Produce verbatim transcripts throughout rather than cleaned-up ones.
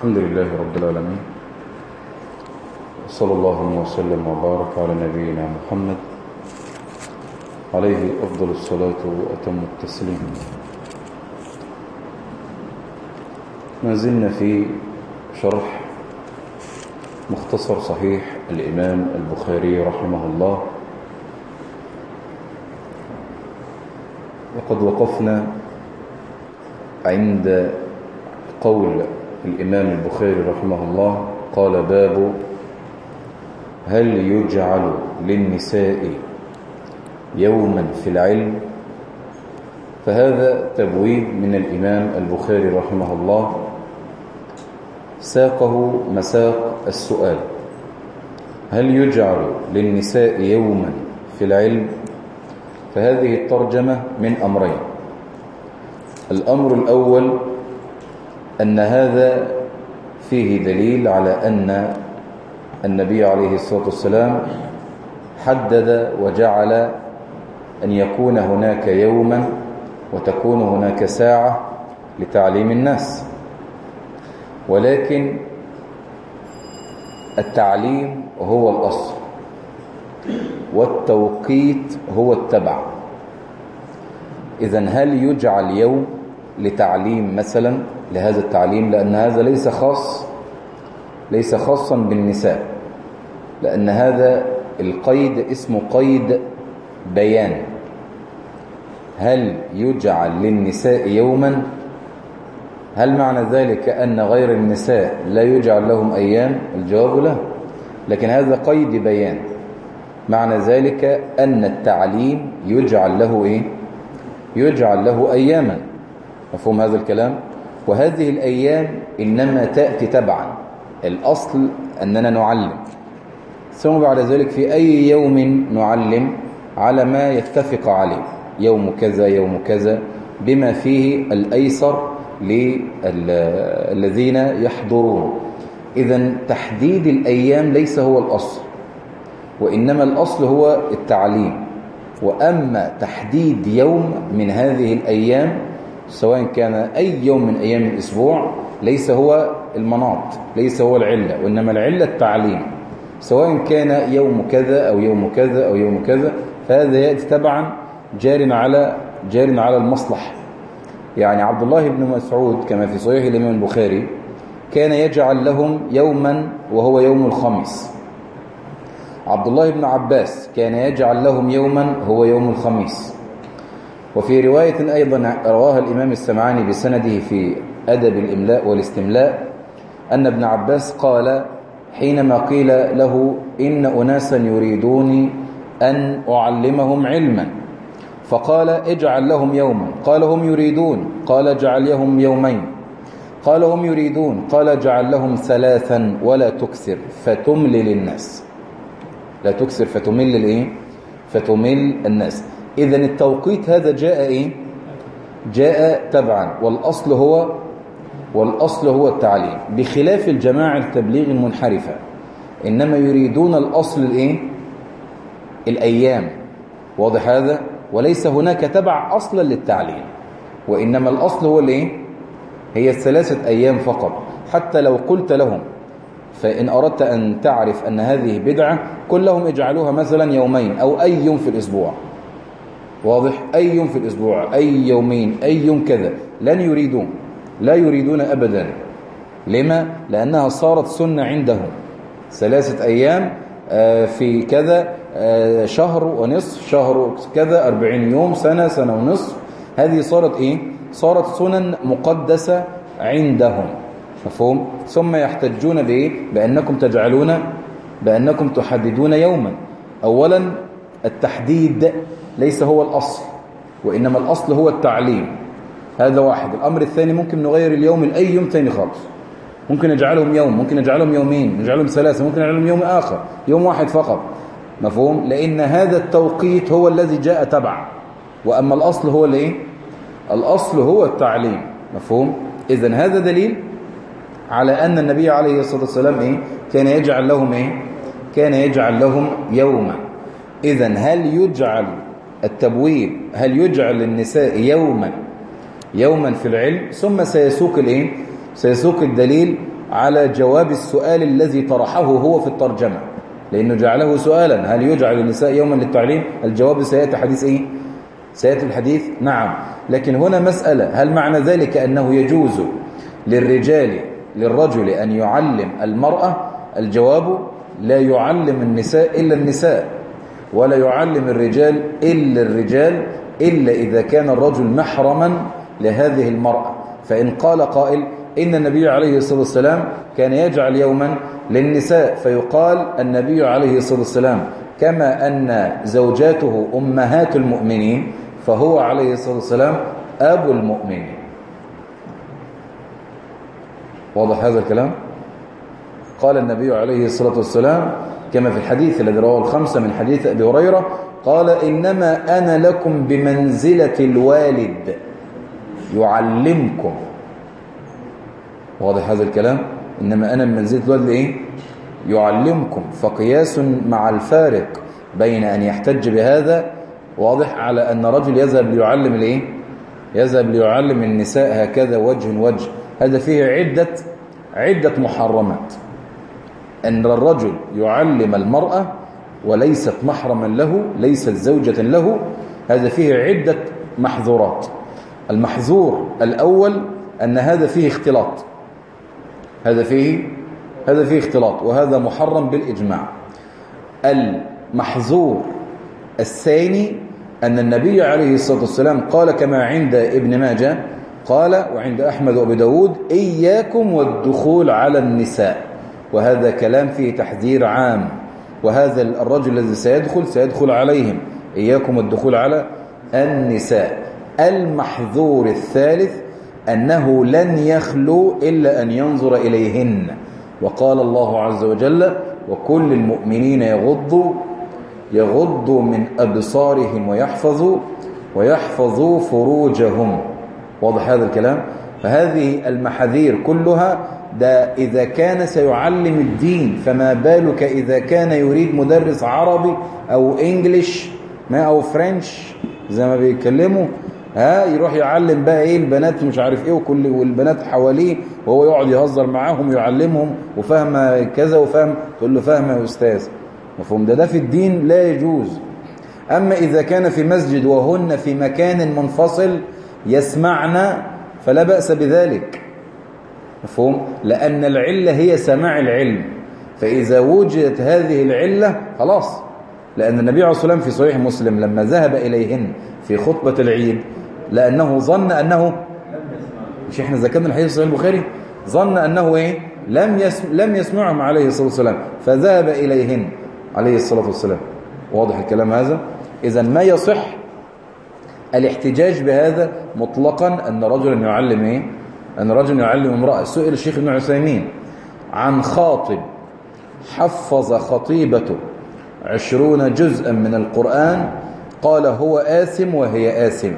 الحمد لله رب العالمين، صلى الله وسلم وبارك على نبينا محمد عليه أفضل الصلاة وأتم التسليم. ما زلنا في شرح مختصر صحيح الإمام البخاري رحمه الله، وقد وقفنا عند قول الإمام البخاري رحمه الله قال: باب هل يجعل للنساء يوما في العلم؟ فهذا تبويب من الإمام البخاري رحمه الله ساقه مساق السؤال: هل يجعل للنساء يوما في العلم؟ فهذه الترجمة من أمرين. الأمر الأول أن هذا فيه دليل على أن النبي عليه الصلاة والسلام حدد وجعل أن يكون هناك يوما وتكون هناك ساعة لتعليم الناس، ولكن التعليم هو الأصل والتوقيت هو التبع. إذن هل يجعل يوم لتعليم مثلا لهذا التعليم؟ لأن هذا ليس خاص ليس خاصا بالنساء، لأن هذا القيد اسمه قيد بيان. هل يجعل للنساء يوما؟ هل معنى ذلك أن غير النساء لا يجعل لهم أيام؟ الجواب لا، لكن هذا قيد بيان. معنى ذلك أن التعليم يجعل له إيه؟ يجعل له أياما. مفهوم هذا الكلام؟ وهذه الأيام إنما تأتي تبعا. الأصل أننا نعلم، ثم بعد ذلك في أي يوم نعلم على ما يتفق عليه، يوم كذا يوم كذا، بما فيه الأيسر للذين يحضرون. إذن تحديد الأيام ليس هو الأصل، وإنما الأصل هو التعليم. وأما تحديد يوم من هذه الأيام سواء كان أي يوم من أيام الأسبوع ليس هو المناط، ليس هو العلة، وإنما العلة التعليم. سواء كان يوم كذا أو يوم كذا أو يوم كذا، فهذا يأتي تبعا جار على جار على المصلحة. يعني عبد الله بن مسعود كما في صحيح الإمام البخاري كان يجعل لهم يوما وهو يوم الخميس. عبد الله بن عباس كان يجعل لهم يوما هو يوم الخميس. وفي رواية أيضا رواها الإمام السمعاني بسنده في أدب الإملاء والاستملاء أن ابن عباس قال حينما قيل له: إن أناسا يريدون أن أعلمهم علما، فقال: اجعل لهم يوما. قال: هم يريدون. قال: اجعل لهم يومين. قال: هم يريدون. قال: اجعل لهم ثلاثا ولا تكسر فتملل الناس. لا تكسر فتمل الإيه؟ فتمل الناس. إذن التوقيت هذا جاء إيه؟ جاء تبعا، والأصل هو والأصل هو التعليم، بخلاف الجماعة التبليغ المنحرفة، إنما يريدون الأصل الإيه؟ الأيام. واضح هذا؟ وليس هناك تبع أصلا للتعليم، وإنما الأصل هو الإيه؟ هي الثلاثة أيام فقط. حتى لو قلت لهم فإن أردت أن تعرف أن هذه بدعة، قل لهم اجعلوها مثلا يومين أو أي يوم في الأسبوع. واضح؟ أي يوم في الأسبوع، أي يومين، أي يوم كذا. لن يريدون، لا يريدون أبدا. لما؟ لأنها صارت سنة عندهم. ثلاثة أيام في كذا، شهر ونصف، شهر كذا، أربعين يوم، سنة، سنة ونصف. هذه صارت إيه؟ صارت سنن مقدسة عندهم. مفهوم؟ ثم يحتجون بإيه؟ بأنكم تجعلون بأنكم تحددون يوما. أولا التحديد ليس هو الأصل، وإنما الأصل هو التعليم. هذا واحد. الأمر الثاني ممكن نغير اليوم لأي يوم ثاني خالص. ممكن نجعلهم يوم، ممكن نجعلهم يومين، نجعلهم ثلاثة، ممكن نجعلهم يوم آخر، يوم واحد فقط. مفهوم؟ لأن هذا التوقيت هو الذي جاء تبع، وأما الأصل هو الإيه؟ الأصل هو التعليم. مفهوم؟ إذن هذا دليل على أن النبي عليه الصلاة والسلام إيه؟ كان يجعل لهم إيه؟ كان يجعل لهم يوما. إذن هل يجعل التبويب، هل يجعل للنساء يوما يوما في العلم؟ ثم سيسوق الايه سيسوق الدليل على جواب السؤال الذي طرحه هو في الترجمة، لأنه جعله سؤالا: هل يجعل النساء يوما للتعليم؟ الجواب سيأتي حديث إيه؟ سيأتي الحديث نعم. لكن هنا مسألة: هل معنى ذلك أنه يجوز للرجال للرجل أن يعلم المرأة؟ الجواب: لا يعلم النساء إلا النساء، ولا يعلم الرجال إلا الرجال، إلا إذا كان الرجل محرما لهذه المرأة. فإن قال قائل: إن النبي عليه الصلاة والسلام كان يجعل يوما للنساء، فيقال النبي عليه الصلاة والسلام كما أن زوجاته أمهات المؤمنين فهو عليه الصلاة والسلام أبو المؤمنين. واضح هذا الكلام؟ قال النبي عليه الصلاة والسلام كما في الحديث الذي رواه الخمسة من حديث أبي هريرة قال: إنما أنا لكم بمنزلة الوالد يعلمكم. واضح هذا الكلام؟ إنما أنا بمنزلة الوالد إيه؟ يعلمكم. فقياس مع الفارق بين أن يحتج بهذا واضح على أن رجل يذهب ليعلم الإيه؟ يذهب ليعلم النساء هكذا وجه وجه، هذا فيه عدة عدة محرمات. أن الرجل يعلم المرأة وليست محرما له، ليست زوجة له، هذا فيه عدة محظورات. المحظور الأول أن هذا فيه اختلاط، هذا فيه هذا فيه اختلاط، وهذا محرم بالإجماع. المحظور الثاني أن النبي عليه الصلاة والسلام قال كما عند ابن ماجه قال وعند أحمد وأبي داود: إياكم والدخول على النساء. وهذا كلام فيه تحذير عام، وهذا الرجل الذي سيدخل سيدخل عليهم: إياكم والدخول على النساء. المحظور الثالث أنه لن يخلو إلا أن ينظر إليهن، وقال الله عز وجل: وكل المؤمنين يغضوا يغضوا من أبصارهم ويحفظوا ويحفظوا فروجهم. واضح هذا الكلام؟ فهذه المحاذير كلها ده إذا كان سيعلم الدين، فما بالك إذا كان يريد مدرس عربي أو إنجليش ما أو فرنش زي ما بيتكلموا، ها يروح يعلم بقى إيه البنات مش عارف إيه وكل والبنات حواليه، وهو يقعد يهزر معاهم ويعلمهم وفهم كذا وفهم، تقول له فهم يا أستاذ، مفهوم؟ ده ده في الدين لا يجوز. أما إذا كان في مسجد وهن في مكان منفصل يسمعنا فلا بأس بذلك، مفهوم؟ لأن العلة هي سماع العلم، فإذا وجدت هذه العلة خلاص. لأن النبي عليه الصلاة والسلام في صحيح مسلم لما ذهب إليهن في خطبة العيد لأنه ظن أنه مش إحنا ذكرنا الحديث في صحيح البخاري، ظن أنه إيه؟ لم يسم لم يسمعهم عليه الصلاة والسلام، فذهب إليهن عليه الصلاة والسلام. واضح الكلام هذا؟ إذا ما يصح الاحتجاج بهذا مطلقا أن رجلا يعلم إيه؟ أن رجل يعلم امرأة. سئل الشيخ ابن عثيمين عن خاطب حفظ خطيبته عشرون جزءا من القرآن قال هو آثم وهي آثمة.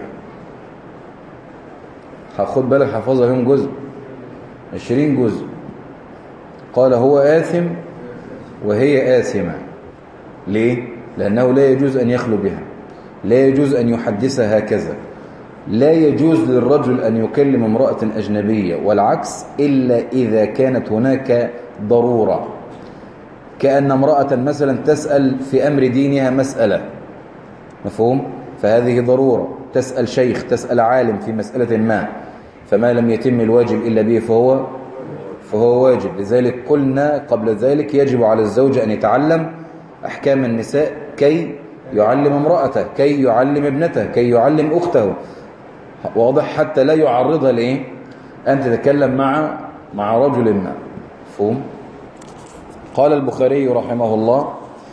خد بالك، حفظها لهم جزء عشرين جزء، قال هو آثم وهي آثمة. ليه؟ لأنه لا يجوز أن يخلو بها، لا يجوز أن يحدثها هكذا، لا يجوز للرجل أن يكلم امرأة أجنبية والعكس إلا إذا كانت هناك ضرورة، كأن امرأة مثلا تسأل في أمر دينها مسألة، مفهوم؟ فهذه ضرورة، تسأل شيخ تسأل عالم في مسألة ما، فما لم يتم الواجب إلا به فهو فهو واجب. لذلك قلنا قبل ذلك يجب على الزوج أن يتعلم أحكام النساء كي يعلم امرأته، كي يعلم ابنته، كي يعلم أخته. واضح؟ حتى لا يعرضها لإيه؟ أن تتكلم مع مع رجل ما، مفهوم؟ قال البخاري رحمه الله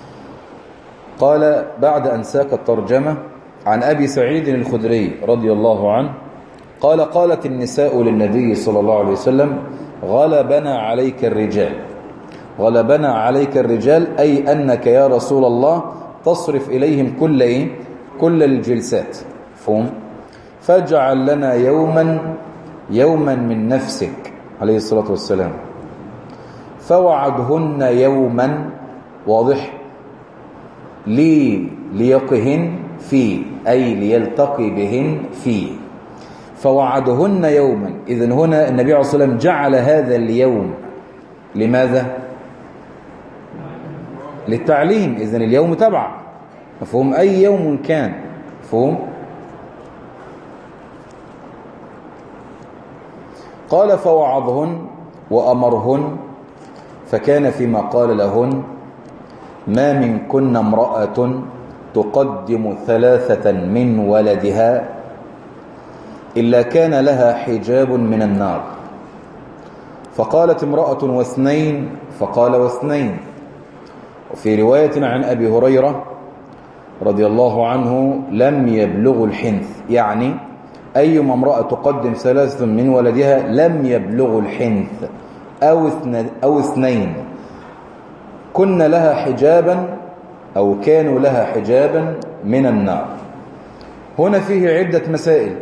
قال بعد أن ساق الترجمة عن أبي سعيد الخدري رضي الله عنه قال: قالت النساء للنبي صلى الله عليه وسلم: غلبنا عليك الرجال. غلبنا عليك الرجال أي أنك يا رسول الله تصرف إليهم كل إيه؟ كل الجلسات، فهم؟ فاجعل لنا يوما يوما من نفسك عليه الصلاة والسلام. فوعدهن يوما، واضح، لي ليقهن فيه أي ليلتقي بهن فيه. فوعدهن يوما، إذن هنا النبي عليه الصلاة والسلام جعل هذا اليوم لماذا؟ للتعليم. إذن اليوم تبع، مفهوم؟ أي يوم كان، مفهوم؟ قال فوعظهن وأمرهن، فكان فيما قال لهن: ما منكن امرأة تقدم ثلاثة من ولدها إلا كان لها حجاب من النار. فقالت امرأة واثنين، فقال واثنين. وفي رواية عن أبي هريرة رضي الله عنه: لم يبلغ الحنث، يعني أيما امرأة تقدم ثلاثة من ولدها لم يبلغ الحنث أو, أو اثنين كن لها حجابا أو كانوا لها حجابا من النار. هنا فيه عدة مسائل.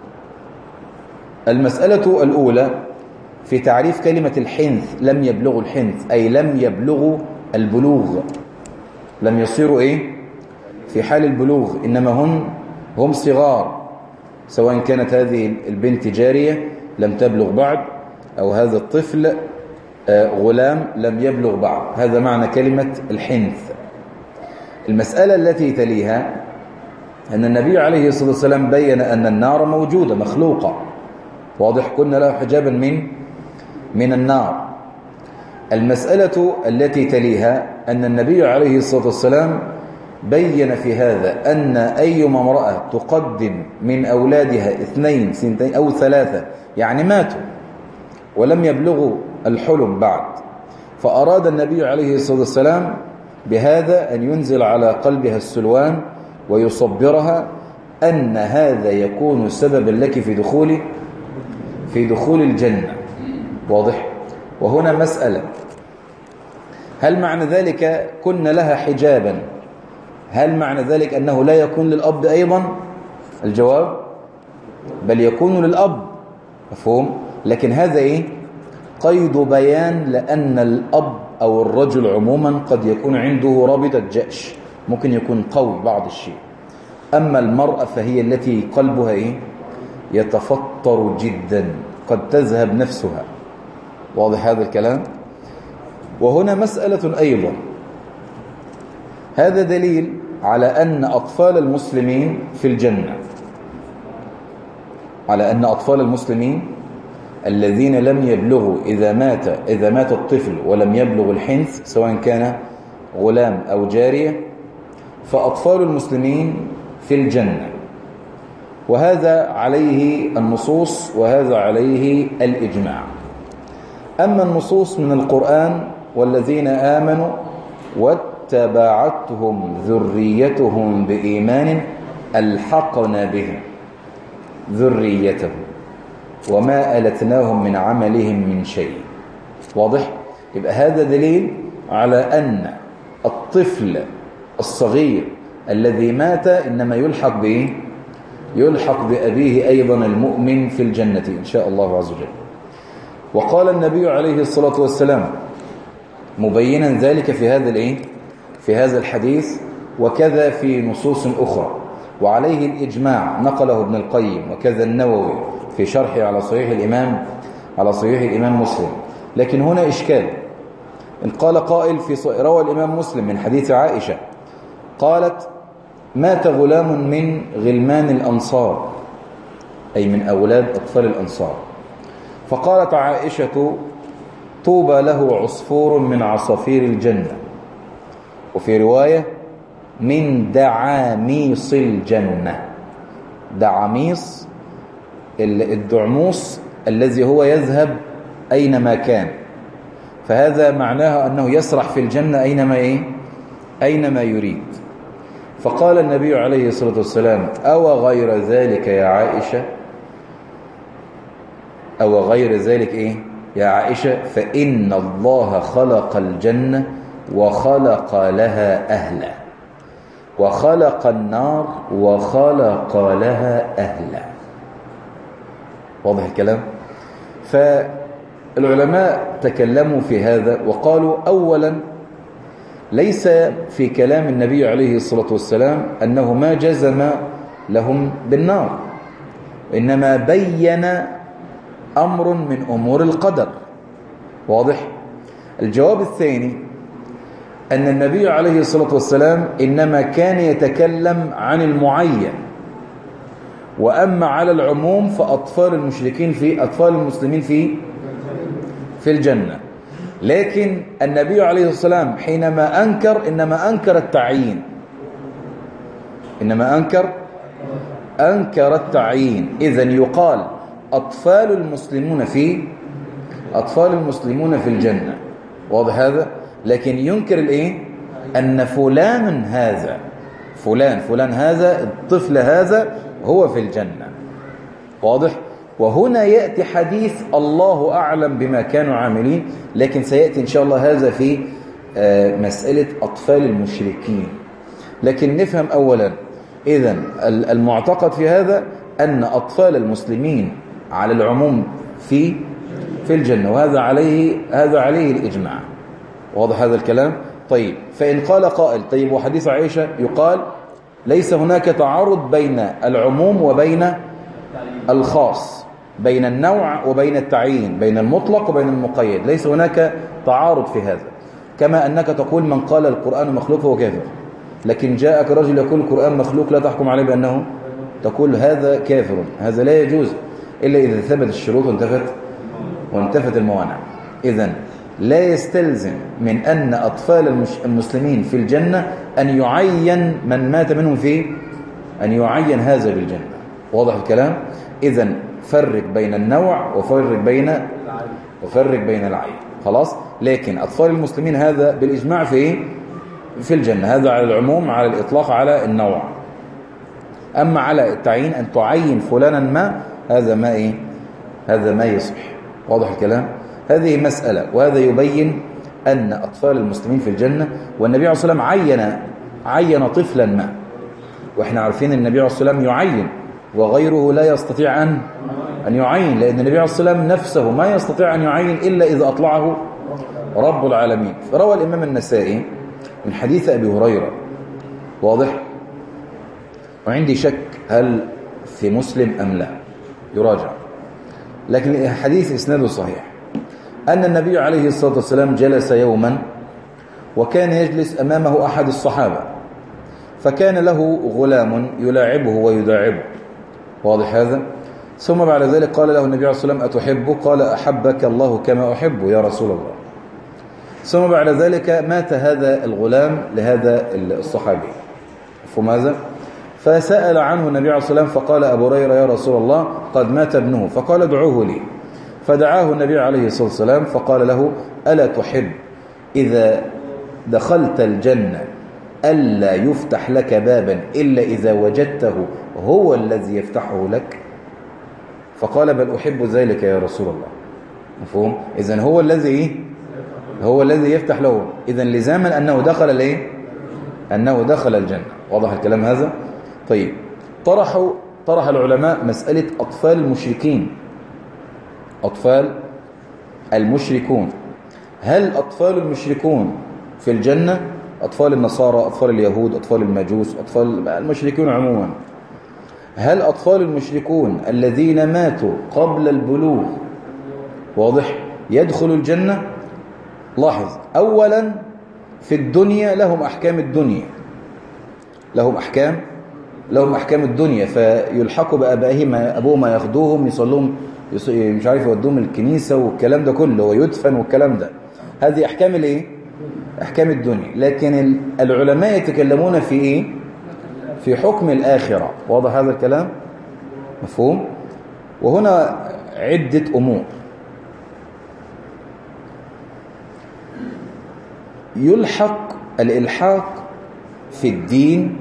المسألة الأولى في تعريف كلمة الحنث، لم يبلغ الحنث أي لم يبلغوا البلوغ، لم يصيروا إيه؟ في حال البلوغ، إنما هن هم صغار، سواء كانت هذه البنت جارية لم تبلغ بعد أو هذا الطفل غلام لم يبلغ بعد. هذا معنى كلمة الحنث. المسألة التي تليها أن النبي عليه الصلاة والسلام بيّن أن النار موجودة مخلوقة، واضح، كنا له حجابا من من النار. المسألة التي تليها أن النبي عليه الصلاة والسلام بيّن في هذا أن أيما امرأة تقدم من أولادها اثنين سنتين أو ثلاثة، يعني ماتوا ولم يبلغوا الحلم بعد، فأراد النبي عليه الصلاة والسلام بهذا أن ينزل على قلبها السلوان ويصبرها أن هذا يكون سببا لك في دخول في دخول الجنة، واضح. وهنا مسألة: هل معنى ذلك كن لها حجابا، هل معنى ذلك أنه لا يكون للأب أيضا؟ الجواب: بل يكون للأب، مفهوم. لكن هذا إيه؟ قيد بيان، لأن الأب أو الرجل عموما قد يكون عنده رابطة جأش، ممكن يكون قوي بعض الشيء. أما المرأة فهي التي قلبها إيه؟ يتفطر جدا، قد تذهب نفسها، واضح هذا الكلام. وهنا مسألة أيضا، هذا دليل على أن أطفال المسلمين في الجنة، على أن أطفال المسلمين الذين لم يبلغوا، إذا مات إذا مات الطفل ولم يبلغ الحنث سواء كان غلام أو جارية، فأطفال المسلمين في الجنة. وهذا عليه النصوص وهذا عليه الإجماع. أما النصوص من القرآن: والذين آمنوا واتبعتهم ذريتهم بإيمان ألحقنا بهم ذريتهم وما ألتناهم من عملهم من شيء، واضح. يبقى هذا دليل على أن الطفل الصغير الذي مات إنما يلحق به يلحق بأبيه أيضا المؤمن في الجنة إن شاء الله عز وجل. وقال النبي عليه الصلاة والسلام مبينا ذلك في هذا الايه في هذا الحديث، وكذا في نصوص أخرى، وعليه الإجماع نقله ابن القيم وكذا النووي في شرحه على صحيح الإمام على صحيح الإمام مسلم. لكن هنا إشكال، إن قال قائل في روى الإمام مسلم من حديث عائشة قالت: مات غلام من غلمان الأنصار، أي من أولاد أطفال الأنصار، فقالت عائشة: طوبى له عصفور من عصافير الجنة. وفي رواية: من دعاميص الجنة. دعاميص الدعموس الذي هو يذهب أينما كان، فهذا معناه أنه يسرح في الجنة أينما إيه؟ أينما يريد. فقال النبي عليه الصلاة والسلام: أو غير ذلك يا عائشة، أو غير ذلك إيه يا عائشة، فإن الله خلق الجنة وخلق لها أهلا، وخلق النار وخلق لها أهلا. واضح الكلام؟ فالعلماء تكلموا في هذا وقالوا: أولا ليس في كلام النبي عليه الصلاة والسلام أنه ما جزم لهم بالنار، إنما بين أمر من أمور القدر، واضح. الجواب الثاني أن النبي عليه الصلاة والسلام إنما كان يتكلم عن المعين، وأما على العموم فأطفال المشركين في أطفال المسلمين في في الجنة. لكن النبي عليه الصلاة والسلام حينما أنكر إنما أنكر التعيين، إنما أنكر أنكر التعيين. إذن يقال أطفال المسلمون في أطفال المسلمون في الجنة، واضح هذا؟ لكن ينكر الإيه؟ أن فلان هذا فلان فلان هذا الطفل هذا هو في الجنة، واضح؟ وهنا يأتي حديث الله أعلم بما كانوا عاملين، لكن سيأتي إن شاء الله هذا في مسألة أطفال المشركين. لكن نفهم أولا إذن المعتقد في هذا أن أطفال المسلمين على العموم في في الجنة، وهذا عليه هذا عليه الإجماع، واضح هذا الكلام؟ طيب، فإن قال قائل طيب وحديث عائشة يقال ليس هناك تعارض بين العموم وبين الخاص، بين النوع وبين التعيين، بين المطلق وبين المقيد، ليس هناك تعارض في هذا. كما أنك تقول من قال القرآن مخلوق فهو كافر، لكن جاءك رجل يقول القرآن مخلوق لا تحكم عليه بأنه، تقول هذا كافر. هذا لا يجوز إلا إذا ثبت الشروط وانتفت وانتفت الموانع. إذن لا يستلزم من أن أطفال المسلمين في الجنة أن يعين من مات منهم فيه، أن يعين هذا بالجنة، واضح الكلام؟ إذن فرق بين النوع وفرق بين وفرق بين العين، خلاص. لكن أطفال المسلمين هذا بالإجماع في في الجنة، هذا على العموم، على الإطلاق، على النوع. أما على التعيين أن تعين فلانا ما، هذا ما إيه؟ هذا ما يصح، واضح الكلام؟ هذه مسألة، وهذا يبين أن أطفال المسلمين في الجنة. والنبي عليه الصلاة والسلام عين عين طفلا ما، وإحنا عارفين النبي عليه الصلاة والسلام يعين وغيره لا يستطيع أن أن يعين، لأن النبي عليه الصلاة والسلام نفسه ما يستطيع أن يعين إلا إذا أطلعه رب العالمين. فروى الإمام النسائي من حديث أبي هريرة، واضح؟ وعندي شك هل في مسلم أم لا، يراجع، لكن الحديث إسناده صحيح، أن النبي عليه الصلاة والسلام جلس يوما وكان يجلس أمامه أحد الصحابة، فكان له غلام يلاعبه ويداعبه، واضح هذا؟ ثم بعد ذلك قال له النبي عليه الصلاة والسلام أتحبه؟ قال أحبك الله كما أحبه يا رسول الله. ثم بعد ذلك مات هذا الغلام لهذا الصحابي، فماذا؟ فسأل عنه النبي عليه الصلاة والسلام فقال أبو هريرة يا رسول الله قد مات ابنه، فقال ادعوه لي. فدعاه النبي عليه الصلاة والسلام فقال له ألا تحب إذا دخلت الجنة ألا يفتح لك بابا إلا إذا وجدته هو الذي يفتحه لك؟ فقال بل أحب ذلك يا رسول الله. مفهوم؟ إذن هو الذي هو الذي يفتح له، إذن لزاما أنه دخل الايه؟ أنه دخل الجنة، واضح الكلام هذا؟ طيب، طرحوا طرح العلماء مسألة أطفال المشركين، أطفال المشركون، هل أطفال المشركون في الجنة؟ أطفال النصارى، أطفال اليهود، أطفال المجوس، أطفال المشركون عموما، هل أطفال المشركون الذين ماتوا قبل البلوغ، واضح، يدخلوا الجنة؟ لاحظ، أولا في الدنيا لهم أحكام الدنيا، لهم أحكام لهم أحكام الدنيا، فيلحقوا بأبائهم، أبوهم ياخدوهم يصلون، مش عارف يودوهم الكنيسة والكلام ده كله، ويدفن والكلام ده، هذه أحكام الإيه؟ أحكام الدنيا. لكن العلماء يتكلمون في إيه؟ في حكم الآخرة، واضح هذا الكلام؟ مفهوم؟ وهنا عدة أمور. يلحق الإلحاق في الدين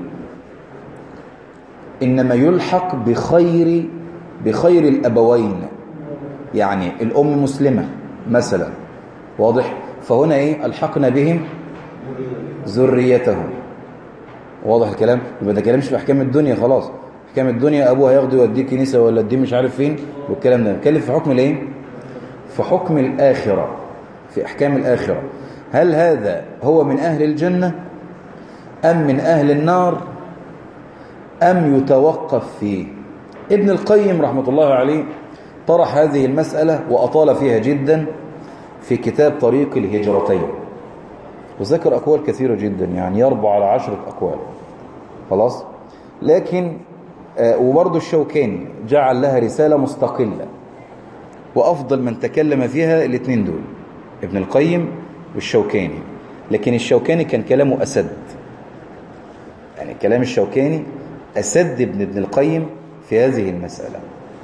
إنما يلحق بخير بخير الأبوين، يعني الأم مسلمة مثلا، واضح؟ فهنا إيه؟ ألحقنا بهم ذريتهم، واضح الكلام؟ يبقى ده كلامش في أحكام الدنيا، خلاص أحكام الدنيا أبوها ياخده يوديه كنيسة ولا يوديه مش عارف فين والكلام ده، نتكلم في حكم الإيه؟ في حكم الآخرة، في أحكام الآخرة. هل هذا هو من أهل الجنة أم من أهل النار أم يتوقف فيه؟ ابن القيم رحمة الله عليه طرح هذه المسألة وأطال فيها جدا في كتاب طريق الهجرتين، وذكر أقوال كثيرة جدا، يعني يربع على عشرة أقوال. خلاص، لكن آه وبرضه الشوكاني جعل لها رسالة مستقلة، وأفضل من تكلم فيها الاثنين دول ابن القيم والشوكاني. لكن الشوكاني كان كلامه أسد، يعني كلام الشوكاني أسد ابن ابن القيم في هذه المسألة.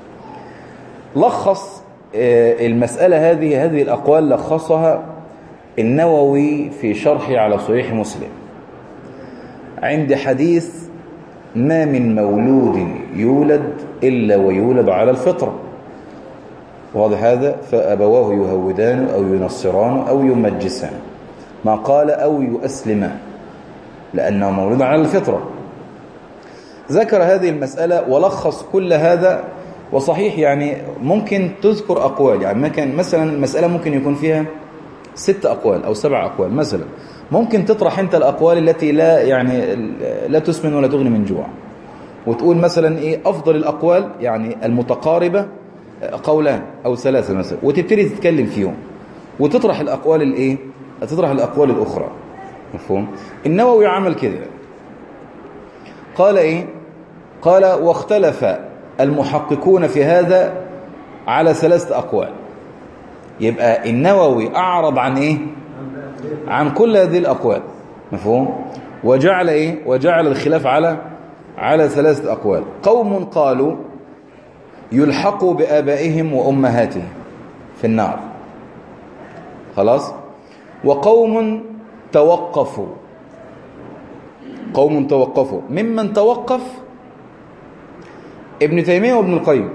لخص آه المسألة هذه هذه الأقوال لخصها النووي في شرحه على صحيح مسلم عند حديث ما من مولود يولد إلا ويولد على الفطرة، واضح هذا؟ فأبواه يهودان أو ينصران أو يمجسان، ما قال أو يؤسلمان، لأنه مولود على الفطرة. ذكر هذه المسألة ولخص كل هذا. وصحيح يعني ممكن تذكر أقوال، يعني مثلا المسألة ممكن يكون فيها ست أقوال أو سبع أقوال مثلا، ممكن تطرح أنت الأقوال التي لا يعني لا تسمن ولا تغني من جوع، وتقول مثلا إيه أفضل الأقوال يعني المتقاربة قولان أو ثلاثة مثلا، وتبتدي تتكلم فيهم وتطرح الأقوال الإيه تطرح الأقوال الأخرى. مفهوم؟ النووي عمل كده، قال إيه قال واختلف المحققون في هذا على ثلاثة أقوال. يبقى النووي أعرض عن إيه عن كل هذه الأقوال. مفهوم؟ وجعل إيه وجعل الخلاف على على ثلاثة أقوال. قوم قالوا يلحقوا بآبائهم وأمهاتهم في النار، خلاص. وقوم توقفوا قوم توقفوا ممن توقف ابن تيمية وابن القيم.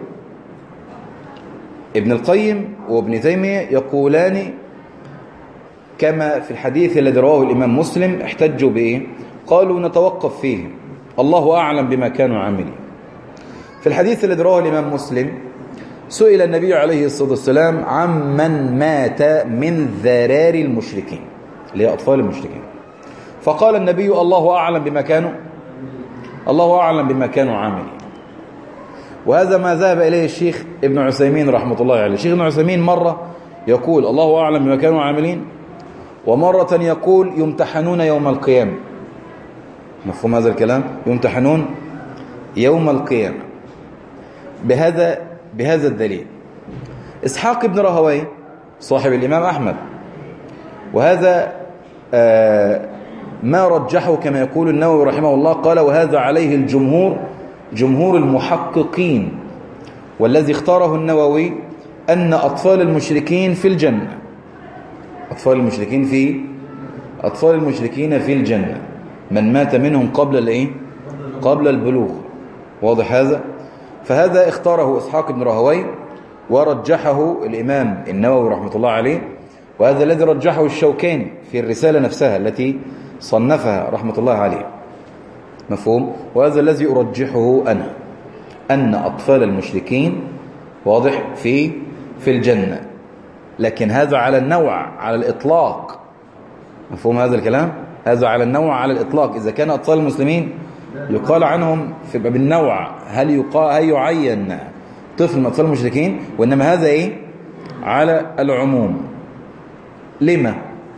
ابن القيم وابن تيمية يقولان كما في الحديث الذي رواه الإمام مسلم، احتجوا بإيه؟ قالوا نتوقف فيه، الله أعلم بما كانوا عاملين. في الحديث الذي رواه الإمام مسلم سئل النبي عليه الصلاة والسلام عمن مات من ذراري المشركين، اللي هي أطفال المشركين، فقال النبي الله أعلم بما كانوا الله أعلم بما كانوا عاملين. وهذا ما ذهب إليه الشيخ ابن عثيمين رحمة الله عليه. الشيخ ابن عثيمين مرة يقول الله أعلم بما كانوا عاملين، ومرة يقول يمتحنون يوم القيامة. مفهوم هذا الكلام؟ يمتحنون يوم القيامة بهذا بهذا الدليل. إسحاق بن راهويه صاحب الإمام أحمد، وهذا آه ما رجحه كما يقول النووي رحمه الله، قال وهذا عليه الجمهور جمهور المحققين، والذي اختاره النووي أن أطفال المشركين في الجنة أطفال المشركين في أطفال المشركين في الجنة من مات منهم قبل الإيه؟ قبل البلوغ. واضح هذا؟ فهذا اختاره إسحاق بن راهويه ورجحه الإمام النووي رحمة الله عليه، وهذا الذي رجحه الشوكاني في الرسالة نفسها التي صنفها رحمة الله عليه. مفهوم؟ وهذا الذي أرجحه أنا، أن أطفال المشركين واضح في في الجنة، لكن هذا على النوع على الإطلاق. مفهوم هذا الكلام؟ هذا على النوع على الإطلاق. إذا كان أطفال المسلمين يقال عنهم في باب النوع، هل يقال هل يعين طفل من أطفال المشركين؟ وإنما هذا إيه؟ على العموم. لما؟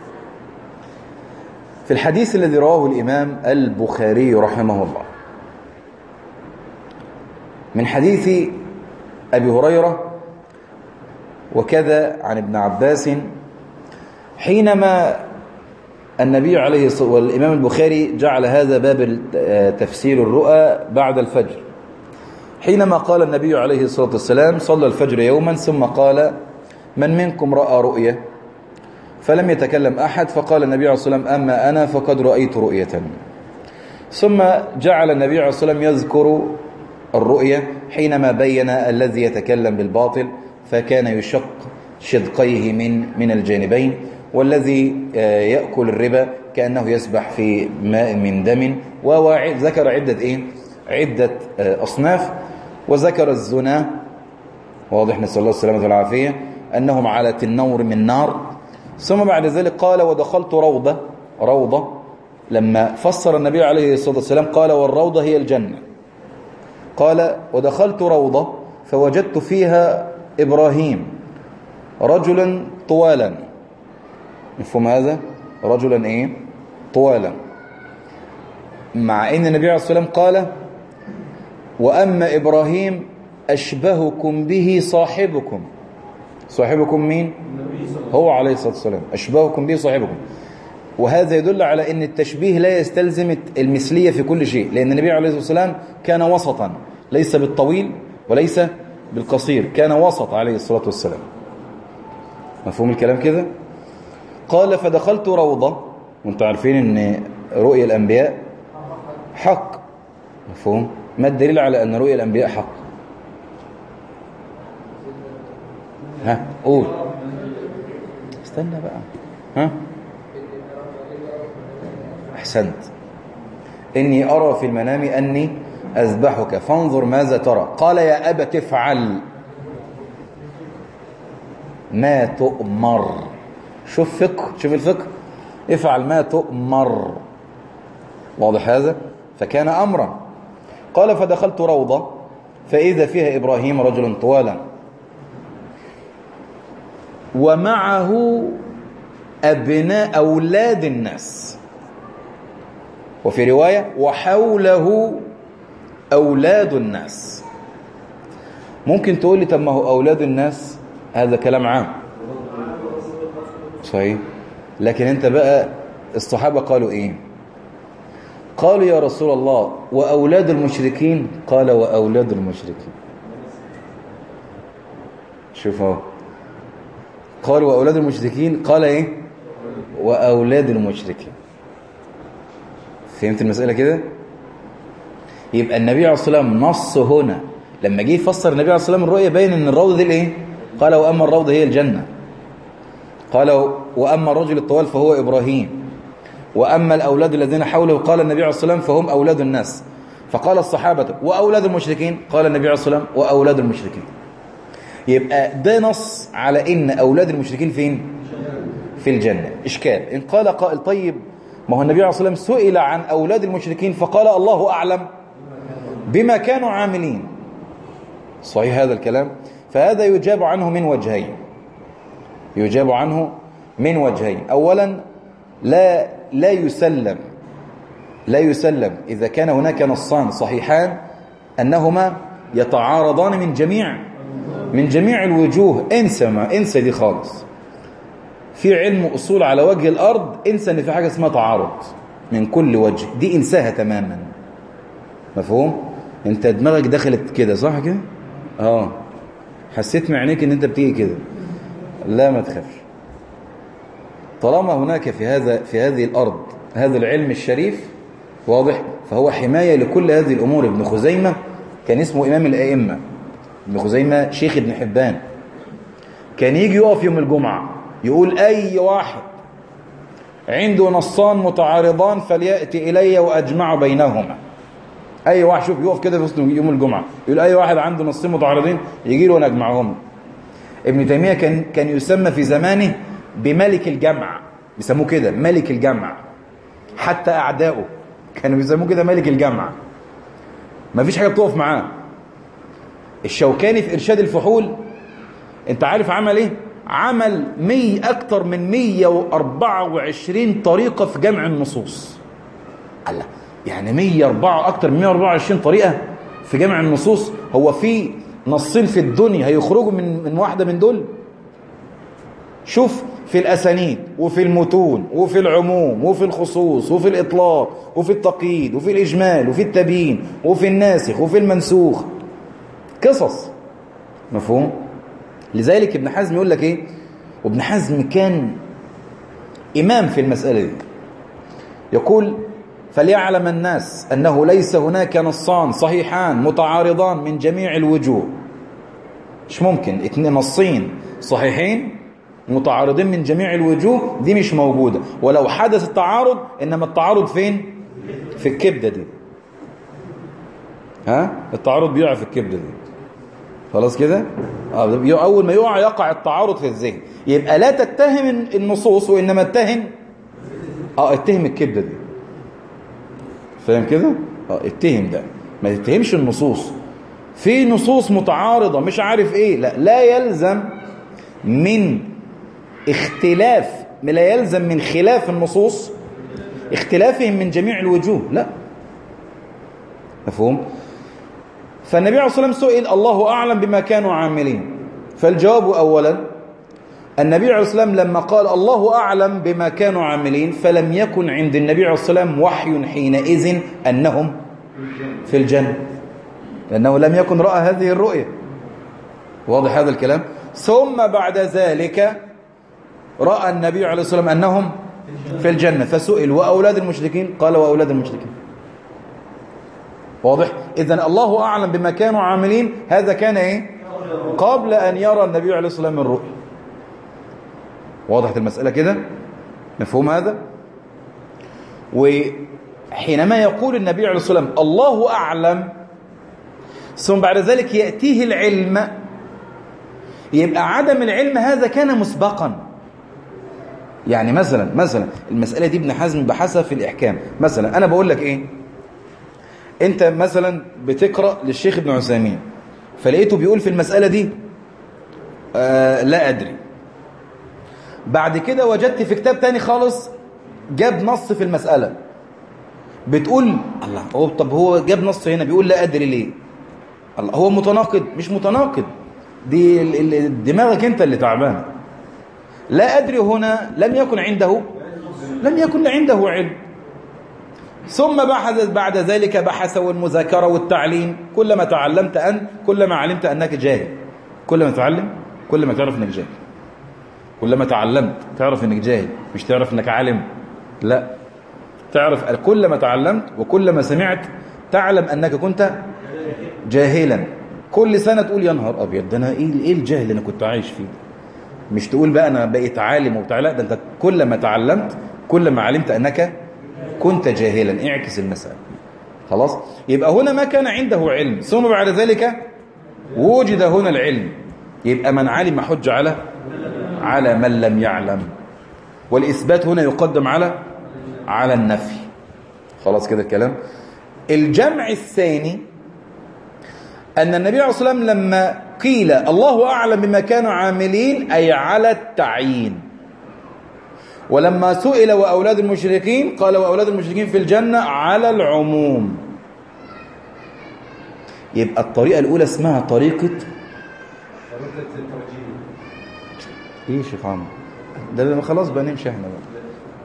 في الحديث الذي رواه الإمام البخاري رحمه الله من حديث أبي هريرة وكذا عن ابن عباس، حينما النبي عليه الصلاة والسلام، والإمام البخاري جعل هذا باب تفسير الرؤى بعد الفجر، حينما قال النبي عليه الصلاة والسلام صلى الفجر يوما ثم قال من منكم رأى رؤية؟ فلم يتكلم أحد، فقال النبي عليه الصلاة والسلام أما أنا فقد رأيت رؤية. ثم جعل النبي عليه الصلاة والسلام يذكر الرؤية حينما بين الذي يتكلم بالباطل فكان يشق شدقيه من من الجانبين، والذي يأكل الربا كأنه يسبح في ماء من دم، وذكر عدة إيه؟ عدة أصناف، وذكر الزنا، واضح نسأل الله السلامة والعافية، أنهم على النور من نار. ثم بعد ذلك قال ودخلت روضة روضة لما فسر النبي عليه الصلاة والسلام قال والروضة هي الجنة، قال ودخلت روضة فوجدت فيها إبراهيم رجلا طوالا مفهوم هذا؟ رجلا ايه طوالا، مع ان النبي عليه الصلاة والسلام قال وأما إبراهيم أشبهكم به صاحبكم. صاحبكم مين؟ هو عليه الصلاة والسلام. أشبهكم به صاحبكم، وهذا يدل على أن التشبيه لا يستلزم المثلية في كل شيء، لأن النبي عليه الصلاة والسلام كان وسطا، ليس بالطويل وليس بالقصير، كان وسط عليه الصلاة والسلام. مفهوم الكلام كده؟ قال فدخلت روضة، وانتم عارفين أن رؤيا الأنبياء حق. مفهوم؟ ما الدليل على أن رؤيا الأنبياء حق؟ ها قول، استنى بقى. ها أحسنت. إني أرى في المنام أني أذبحك فانظر ماذا ترى. قال يا أبت افعل ما تؤمر. شوف فقه، شوف الفقه، افعل ما تؤمر. واضح هذا؟ فكان أمرا. قال فدخلت روضة فإذا فيها إبراهيم رجل طوالا ومعه أبناء أولاد الناس، وفي رواية وحوله أولاد الناس. ممكن تقول لي طب ما هو أولاد الناس هذا كلام عام صحيح، لكن انت بقى الصحابة قالوا ايه؟ قالوا يا رسول الله وأولاد المشركين؟ قال وأولاد المشركين. شوفوا، قالوا وأولاد المشركين، قال ايه؟ وأولاد المشركين. فهمت المسألة كده؟ يبقى النبي عليه الصلاة والسلام نص هنا لما جه يفسر النبي عليه الصلاة والسلام الرؤيا بين ان الروضة دي الايه؟ قال وأما الروضة هي الجنة. قال وأما الرجل الطوال فهو إبراهيم، وأما الأولاد الذين حوله قال النبي عليه الصلاة والسلام فهم أولاد الناس. فقال الصحابة وأولاد المشركين؟ قال النبي عليه الصلاة والسلام وأولاد المشركين. يبقى ده نص على إن أولاد المشركين فين؟ في الجنة. إشكال إن قال قائل طيب ما هو النبي عليه الصلاة والسلام سئل عن أولاد المشركين فقال الله أعلم بما كانوا عاملين. صحيح هذا الكلام؟ فهذا يجاب عنه من وجهين، يجاب عنه من وجهين. أولا لا لا يسلم لا يسلم إذا كان هناك نصان صحيحان أنهما يتعارضان من جميع من جميع الوجوه. انسى ما انسى دي خالص. في علم أصول على وجه الأرض انسى ان في حاجة اسمها تعارض من كل وجه، دي انساها تماما. مفهوم؟ انت دماغك دخلت كده صح كده؟ اه حسيت مع عينيك ان انت بتيجي كده. لا ما تخافش، طالما هناك في هذا في هذه الأرض هذا العلم الشريف واضح، فهو حماية لكل هذه الأمور. ابن خزيمة كان اسمه إمام الأئمة، ابن خزيمة شيخ ابن حبان، كان يجي يقف يوم الجمعة يقول أي واحد عنده نصان متعارضان فليأتي إلي وأجمع بينهما. أي واحد شوف يقف كده في يوم الجمعة يقول أي واحد عنده نصين متعارضين يجي له ونجمعهم. ابن تيمية كان كان يسمى في زمانه بملك الجمع، بيسموه كده ملك الجمع، حتى أعداؤه كانوا بيسموه كده ملك الجمع، ما فيش حاجة بتقف معاه. الشوكاني في إرشاد الفحول انت عارف عمل ايه؟ عمل مية أكتر من مية وأربعة وعشرين طريقة في جمع النصوص. الله، يعني مية وأربعة أكتر من مية وأربعة وعشرين طريقة في جمع النصوص. هو في نصين في الدنيا هيخرجوا من من واحدة من دول؟ شوف في الأسانيد وفي المتون وفي العموم وفي الخصوص وفي الإطلاق وفي التقييد وفي الإجمال وفي التبيين وفي الناسخ وفي المنسوخ، قصص. مفهوم؟ لذلك ابن حزم يقول لك ايه؟ وابن حزم كان إمام في المسألة دي، يقول فليعلم الناس أنه ليس هناك نصان صحيحان متعارضان من جميع الوجوه. مش ممكن اتنين نصين صحيحين متعارضين من جميع الوجوه، دي مش موجودة. ولو حدث التعارض إنما التعارض فين؟ في الكبدة دي. ها؟ التعارض بيقع في الكبدة دي. خلاص كده؟ أول ما يقع يقع التعارض في الذهن. يبقى لا تتهم النصوص وإنما اتهم اه اتهم الكبدة دي. فاهم كده؟ اه اتهم ده، ما تتهمش النصوص. في نصوص متعارضة مش عارف ايه، لا لا يلزم من اختلاف لا يلزم من خلاف النصوص اختلافهم من جميع الوجوه، لا. مفهوم؟ فالنبي عليه الصلاة والسلام سئل الله أعلم بما كانوا عاملين، فالجواب أولا النبي عليه الصلاة والسلام لما قال الله أعلم بما كانوا عاملين فلم يكن عند النبي عليه الصلاة والسلام وحي حينئذ أنهم في الجنة، لأنه لم يكن رأى هذه الرؤية. واضح هذا الكلام؟ ثم بعد ذلك رأى النبي عليه الصلاة والسلام أنهم في الجنة، فسئل وأولاد المشركين؟ قال وأولاد المشركين. واضح؟ إذن الله أعلم بما كانوا عاملين، هذا كان إيه؟ قبل أن يرى النبي عليه الصلاة والسلام الرؤية. واضحت المسألة كده؟ مفهوم هذا؟ وحينما يقول النبي عليه الصلاة والسلام الله أعلم ثم بعد ذلك يأتيه العلم، يبقى عدم العلم هذا كان مسبقا. يعني مثلا مثلا المسألة دي ابن حزم بحثها في الإحكام. مثلا أنا بقول لك إيه، أنت مثلا بتقرأ للشيخ ابن عثيمين فلقيته بيقول في المسألة دي آه لا أدري، بعد كده وجدت في كتاب تاني خالص جاب نص في المسألة بتقول الله، هو طب هو جاب نص هنا بيقول لا أدري ليه؟ الله، هو متناقض؟ مش متناقض، دي دماغك أنت اللي تعبان. لا أدري هنا لم يكن عنده لم يكن عنده علم، ثم بحث بعد ذلك بحث والمذاكرة والتعليم، كلما تعلمت أن كلما علمت أنك جاهل، كلما تعلم كلما تعرف أنك جاهل، كلما تعلمت تعرف أنك جاهل، مش تعرف أنك عالم، لا، تعرف كلما تعلمت وكلما سمعت تعلم أنك كنت جاهلا. كل سنة تقول يا نهار أبيض ده أنا إيه الجهل اللي أنا كنت عايش فيه، مش تقول بقى أنا بقيت عالم وبتاع، لا، ده أنت كلما تعلمت كلما علمت أنك كنت جاهلا. اعكس المسألة. خلاص؟ يبقى هنا ما كان عنده علم ثم بعد ذلك وجد هنا العلم، يبقى من علم حج على على من لم يعلم، والإثبات هنا يقدم على على النفي. خلاص كده الكلام. الجمع الثاني أن النبي عليه الصلاة والسلام لما قيل الله أعلم بما كانوا عاملين أي على التعيين، ولما سئل وأولاد المشركين قال وأولاد المشركين في الجنة على العموم. يبقى الطريقة الأولى اسمها طريقة إيه يا شيخ عمرو؟ ده لما خلاص بقى نمشي احنا بقى.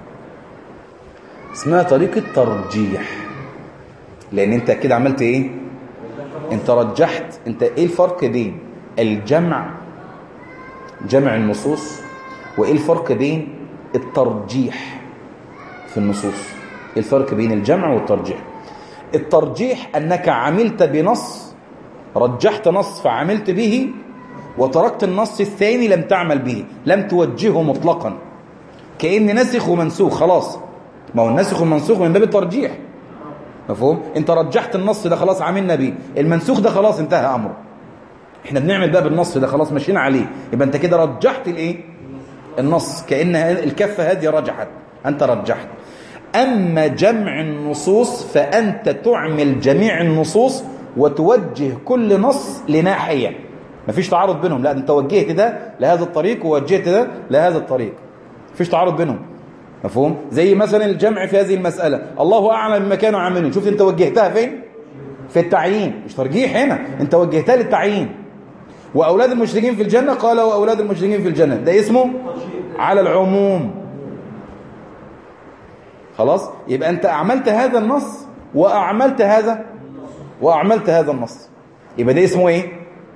اسمها طريقة ترجيح، لأن أنت كده عملت إيه؟ أنت رجحت. أنت إيه الفرق بين الجمع جمع النصوص وإيه الفرق بين الترجيح في النصوص؟ إيه الفرق بين الجمع والترجيح؟ الترجيح أنك عملت بنص، رجحت نص فعملت به، وتركت النص الثاني لم تعمل به، لم توجهه مطلقا، كأن نسخ ومنسوخ. خلاص، ما هو النسخ والمنسوخ من باب الترجيح. مفهوم؟ انت رجحت النص ده خلاص عملنا بيه، المنسوخ ده خلاص انتهى امره، احنا بنعمل باب النص ده خلاص ماشيين عليه، يبقى انت كده رجحت الايه؟ النص، كأن الكفة هذه رجحت، انت رجحت. اما جمع النصوص فانت تعمل جميع النصوص وتوجه كل نص لناحية، مفيش تعارض بينهم، لا انت وجهت ده لهذا الطريق ووجهت ده لهذا الطريق، مفيش تعارض بينهم. مفهوم؟ زي مثلا الجمع في هذه المسألة الله أعلم بما كانوا عاملين، شوف انت وجهتها فين؟ في التعيين، مش ترجيح هنا، انت وجهتها للتعيين. وأولاد المشركين في الجنة قال وأولاد المشركين في الجنة، ده اسمه على العموم. خلاص؟ يبقى انت أعملت هذا النص وأعملت هذا وأعملت هذا النص، يبقى ده اسمه ايه؟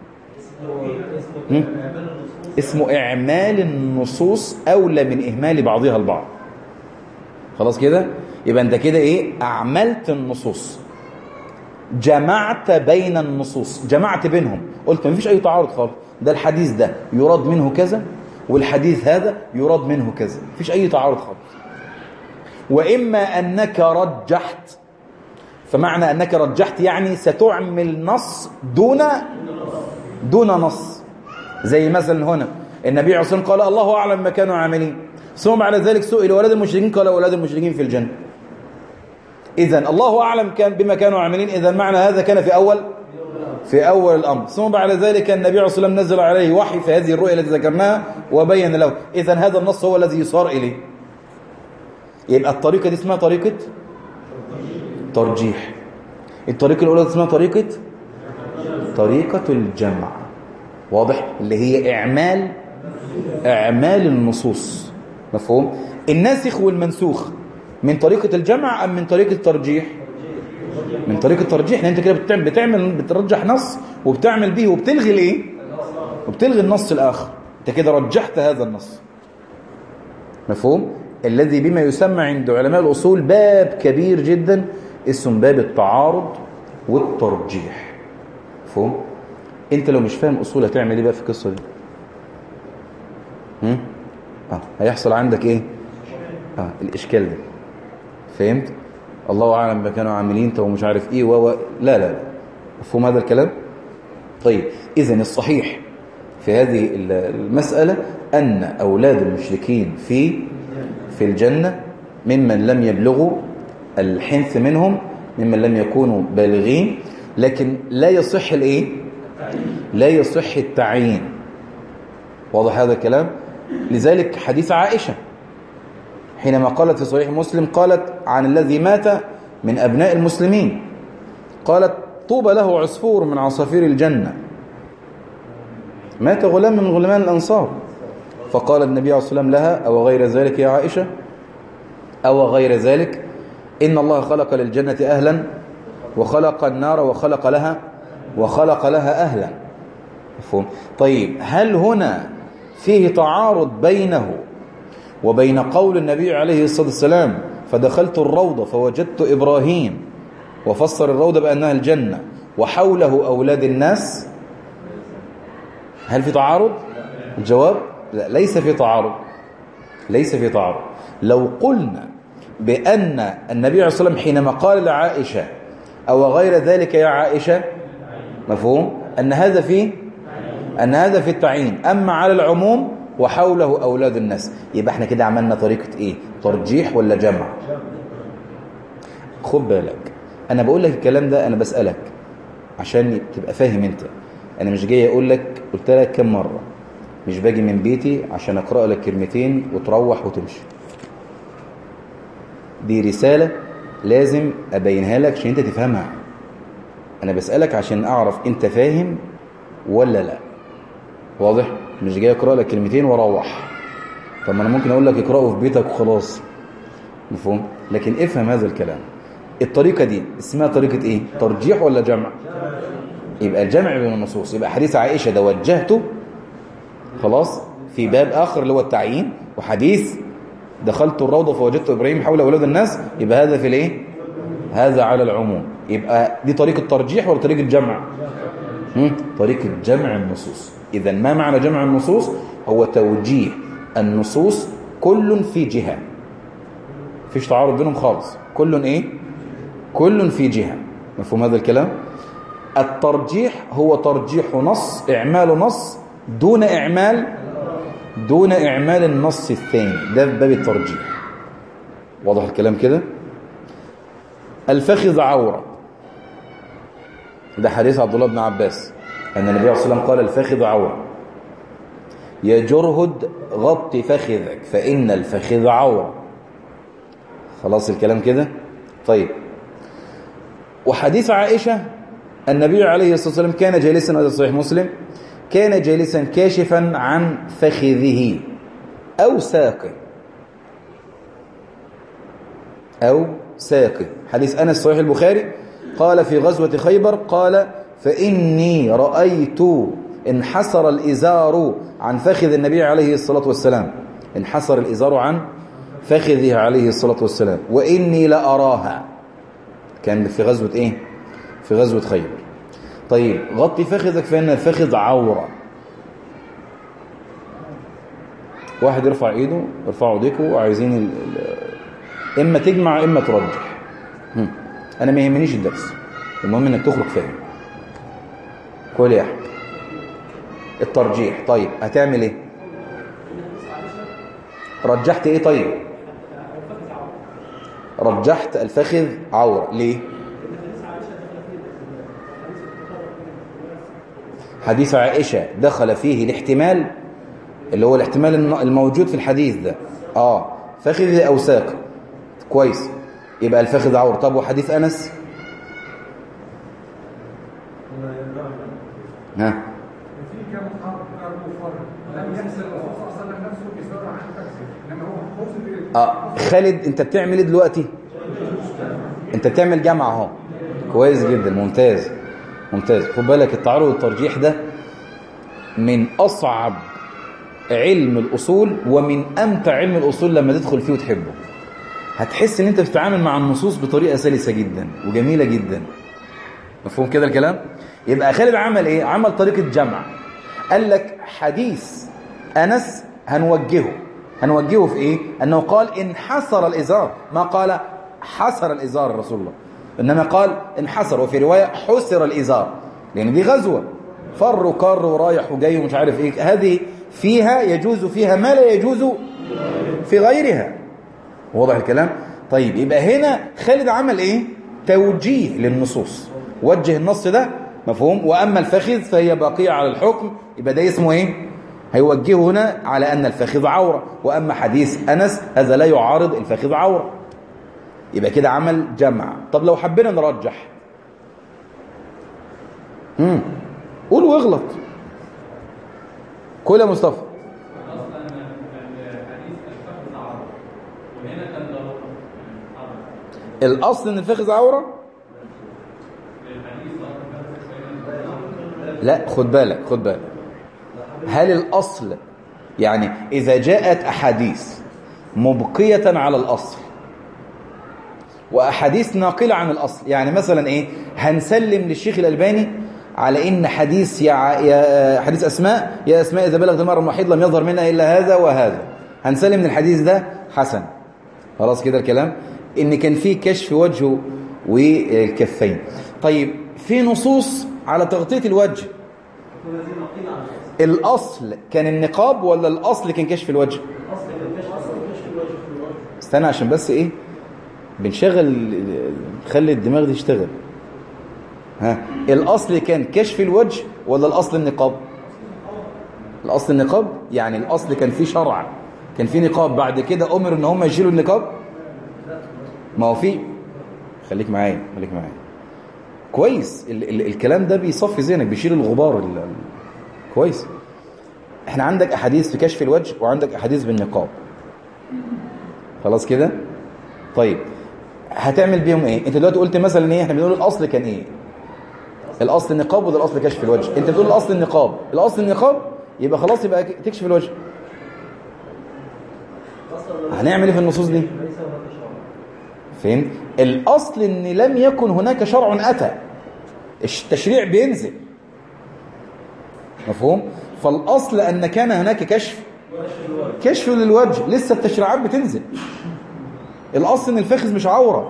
م? اسمه إعمال النصوص أولى من إهمال بعضها البعض. خلاص كده؟ يبقى انت كده ايه؟ أعملت النصوص، جمعت بين النصوص، جمعت بينهم، قلت ما فيش أي تعارض خالص، ده الحديث ده يراد منه كذا والحديث هذا يراد منه كذا، ما فيش أي تعارض خالص. وإما أنك رجحت، فمعنى أنك رجحت يعني ستعمل نص دون دون نص. زي مثلا هنا النبي عليه الصلاة والسلام قال الله أعلم ما كانوا عاملين، ثم على ذلك سئل ولاد المشركين قال ولاد المشركين في الجنة. إذن الله أعلم كان بما كانوا عاملين، إذن معنى هذا كان في أول في أول الأمر، ثم بعد ذلك النبي عليه الصلاة والسلام نزل عليه وحي في هذه الرؤية التي ذكرناها وبين له. إذن هذا النص هو الذي يصار إليه. يبقى الطريقة دي اسمها طريقة ترجيح. الطريقة الأولى اسمها طريقة طريقة الجمع، واضح؟ اللي هي إعمال إعمال النصوص. مفهوم؟ الناسخ والمنسوخ من طريقة الجمع أم من طريقة الترجيح؟ من طريقة الترجيح، لأن أنت كده بتعمل, بتعمل بترجح نص وبتعمل به وبتلغي الإيه؟ وبتلغي النص الآخر. أنت كده رجحت هذا النص. مفهوم؟ الذي بما يسمى عند علماء الأصول باب كبير جدا اسمه باب التعارض والترجيح. مفهوم؟ أنت لو مش فاهم أصول هتعمل إيه بقى في القصة دي؟ هم؟ آه. هيحصل عندك إيه؟ آه. الإشكال ده. فهمت؟ الله أعلم ما كانوا عاملين تو مش عارف إيه و لا لا لا. مفهوم هذا الكلام؟ طيب إذن الصحيح في هذه المسألة أن أولاد المشركين في في الجنة ممن لم يبلغوا الحنث منهم، ممن لم يكونوا بالغين، لكن لا يصح الإيه؟ لا يصح التعيين. واضح هذا الكلام؟ لذلك حديث عائشة حينما قالت في صحيح مسلم، قالت عن الذي مات من أبناء المسلمين، قالت طوبى له عصفور من عصافير الجنة، مات غلام من غلمان الأنصار. فقال النبي عليه الصلاة والسلام لها: أو غير ذلك يا عائشة، أو غير ذلك، إن الله خلق للجنة أهلا وخلق النار وخلق لها وخلق لها أهلا. مفهوم؟ طيب هل هنا فيه تعارض بينه وبين قول النبي عليه الصلاة والسلام فدخلت الروضة فوجدت إبراهيم، وفسر الروضة بأنها الجنة وحوله أولاد الناس؟ هل في تعارض؟ الجواب لا، ليس في تعارض. ليس في تعارض. لو قلنا بأن النبي عليه الصلاة والسلام حينما قال لعائشة أو غير ذلك يا عائشة، مفهوم أن هذا فيه أن هذا في التعيين، أما على العموم وحوله أولاد الناس، يبقى احنا كده عملنا طريقة إيه؟ ترجيح ولا جمع؟ خد بالك، أنا بقول لك الكلام ده، أنا بسألك عشان تبقى فاهم أنت. أنا مش جاي أقول لك، قلت لك كم مرة، مش باجي من بيتي عشان أقرأ لك كلمتين وتروح وتمشي. دي رسالة لازم أبينها لك عشان أنت تفهمها. أنا بسألك عشان أعرف أنت فاهم ولا لا. واضح؟ مش جاي أقرأ لك كلمتين وأروح. طب ما أنا ممكن أقول لك اقرأه في بيتك وخلاص. مفهوم؟ لكن افهم هذا الكلام. الطريقة دي اسمها طريقة إيه؟ ترجيح ولا جمع؟ يبقى الجمع بين النصوص. يبقى حديث عائشة ده وجهته خلاص في باب آخر اللي هو التعيين، وحديث دخلت الروضة فوجدت إبراهيم حول أولاد الناس، يبقى هذا في الإيه؟ هذا على العموم. يبقى دي طريقة ترجيح ولا طريقة جمع؟ هم؟ طريقة جمع النصوص. إذا ما معنى جمع النصوص؟ هو توجيه النصوص كل في جهة، فيش تعارض بينهم خالص، كل إيه؟ كل في جهة. مفهوم هذا الكلام؟ الترجيح هو ترجيح نص، إعمال نص دون إعمال دون إعمال النص الثاني، ده في باب الترجيح. واضح الكلام كده؟ الفخذ عورة، ده حديث عبد الله بن عباس أن النبي صلى الله عليه وسلم قال الفخذ عورة، يا جرهد غط فخذك فإن الفخذ عورة. خلاص الكلام كده؟ طيب، وحديث عائشة النبي عليه الصلاة والسلام كان جالسا، هذا صحيح مسلم، كان جالسا كاشفا عن فخذه أو ساقه أو ساقه. حديث أنس صحيح البخاري، قال في غزوة خيبر، قال فإني رأيت انحسر الإزار عن فخذ النبي عليه الصلاة والسلام، انحسر الإزار عن فخذه عليه الصلاة والسلام، وإني لأراها. كان في غزوة إيه؟ في غزوة خيبر. طيب، غطي فخذك فإن الفخذ عورة. واحد يرفع ايده، ارفعوا ايديكم وعايزين ال... ال... اما تجمع اما ترجح. هم. انا ما يهمنيش الدرس، المهم انك تخرج فاهم. قول يا احمد. الترجيح. طيب هتعمل ايه؟ رجحت ايه؟ طيب رجحت الفخذ عورة ليه؟ حديث عائشة دخل فيه الاحتمال اللي هو الاحتمال الموجود في الحديث ده اه فخذ أو ساق كويس، يبقى الفخذ عورة. طب وحديث أنس ها اه خالد انت بتعمل ايه دلوقتي؟ انت بتعمل جمع اهو. كويس جدا، ممتاز ممتاز. خد بالك التعارض والترجيح ده من اصعب علم الاصول ومن امتع علم الاصول لما تدخل فيه وتحبه. هتحس ان انت بتتعامل مع النصوص بطريقه سلسه جدا وجميله جدا. مفهوم كده الكلام؟ يبقى خالد عمل ايه؟ عمل طريقه جمع. قال لك حديث انس هنوجهه هنوجهه في ايه؟ انه قال انحسر الازار، ما قال حسر الازار رسول الله، انما قال انحسر. وفي روايه حسر الازار، لان دي غزوه فر وكر ورايح وجاي ومش عارف ايه. هذه فيها يجوز فيها ما لا يجوز في غيرها. واضح الكلام؟ طيب يبقى هنا خالد عمل ايه؟ توجيه للنصوص، وجه النص ده مفهوم. واما الفخذ فهي باقيه على الحكم، يبقى ده اسمه ايه؟ هيوجهه هنا على ان الفخذ عوره. واما حديث انس هذا لا يعارض الفخذ عوره. يبقى كده عمل جمع. طب لو حبينا نرجح، امم قول واغلط. قول يا مصطفى. الاصل ان الفخذ عوره. لا خد بالك خد بالك هل الاصل يعني اذا جاءت احاديث مبقيه على الاصل واحاديث ناقله عن الاصل، يعني مثلا ايه؟ هنسلم للشيخ الالباني على ان حديث يا, يا حديث اسماء يا اسماء اذا بلغت المرء المحيض لم يظهر منها الا هذا وهذا، هنسلم من الحديث ده حسن. خلاص كده الكلام؟ ان كان فيه كشف وجهه والكفين. طيب في نصوص على تغطيه الوجه، الاصل كان النقاب ولا الاصل كان كشف الوجه؟ استنى عشان بس ايه بنشغل، خلي الدماغ دي تشتغل. ها الاصل كان كشف الوجه ولا الاصل النقاب؟ الاصل النقاب، يعني الاصل كان فيه شرع، كان فيه نقاب، بعد كده امر ان هم يشيلوا النقاب. ما هو فيه، خليك معايا خليك معايا كويس. ال ال الكلام ده بيصفي ذهنك، بيشيل الغبار ال ال كويس. احنا عندك احاديث في كشف الوجه وعندك احاديث بالنقاب. خلاص كده؟ طيب هتعمل بيهم ايه؟ انت دلوقتي قلت مثلا ايه؟ احنا بنقول الاصل كان ايه؟ الاصل النقاب ولا الاصل كشف الوجه؟ انت بتقول الاصل النقاب. الاصل النقاب يبقى خلاص يبقى تكشف الوجه. هنعمل ايه في النصوص دي؟ فين؟ الاصل ان لم يكن هناك شرع اتى، التشريع بينزل. مفهوم؟ فالاصل ان كان هناك كشف كشف للوجه، لسه التشريعات بتنزل. الاصل ان الفخذ مش عوره،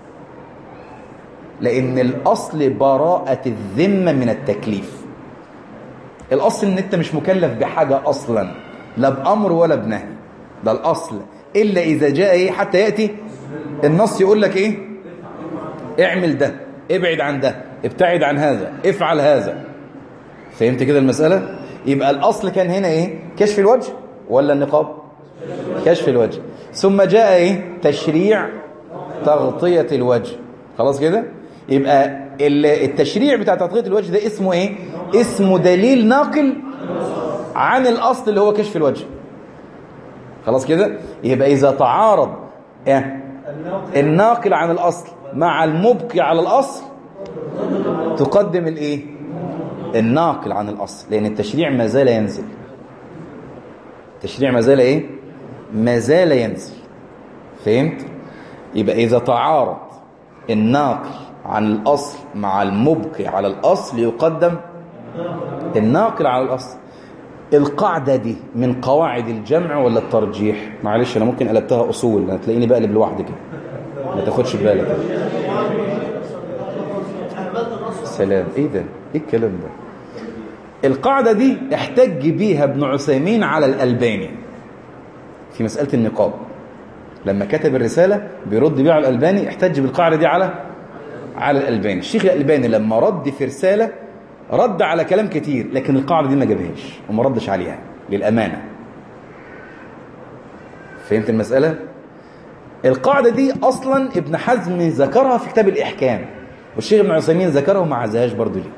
لان الاصل براءة الذمة من التكليف. الاصل ان انت مش مكلف بحاجة اصلا، لا بامر ولا بنهي، ده الاصل. الا اذا جاء ايه؟ حتى ياتي النص يقول لك ايه؟ اعمل ده، ابعد عن ده، ابتعد عن هذا، افعل هذا. فهمت كده المسألة؟ يبقى الاصل كان هنا ايه؟ كشف الوجه ولا النقاب؟ كشف الوجه. ثم جاء ايه؟ تشريع تغطية الوجه. خلاص كده؟ يبقى التشريع بتاع تغطية الوجه ده اسمه ايه؟ اسمه دليل ناقل عن الاصل اللي هو كشف الوجه. خلاص كده؟ يبقى اذا تعارض إيه؟ الناقل عن الاصل مع المبقي على الاصل تقدم الايه؟ الناقل عن الاصل، لان التشريع ما زال ينزل. التشريع ما زال ايه؟ ما زال ينزل. فهمت؟ يبقى اذا تعارض الناقل عن الاصل مع المبقي على الاصل يقدم الناقل على الاصل. القاعده دي من قواعد الجمع ولا الترجيح؟ معلش انا ممكن قلبتها اصول، هتلاقيني بقلب لوحدي كده، ما تاخدش بالك. سلام. ايه ده؟ ايه الكلام ده؟ القاعده دي احتج بيها ابن عثيمين على الألباني في مسألة النقاب. لما كتب الرسالة بيرد بيها على الألباني، احتج بالقاعدة دي على على الألباني. الشيخ الألباني لما رد في رسالة رد على كلام كتير، لكن القاعدة دي ما جابهاش وما ردش عليها للأمانة. فهمت المسألة؟ القاعدة دي أصلا ابن حزم ذكرها في كتاب الإحكام، والشيخ ابن عثيمين ذكرها وما عزهاش برضو ليه.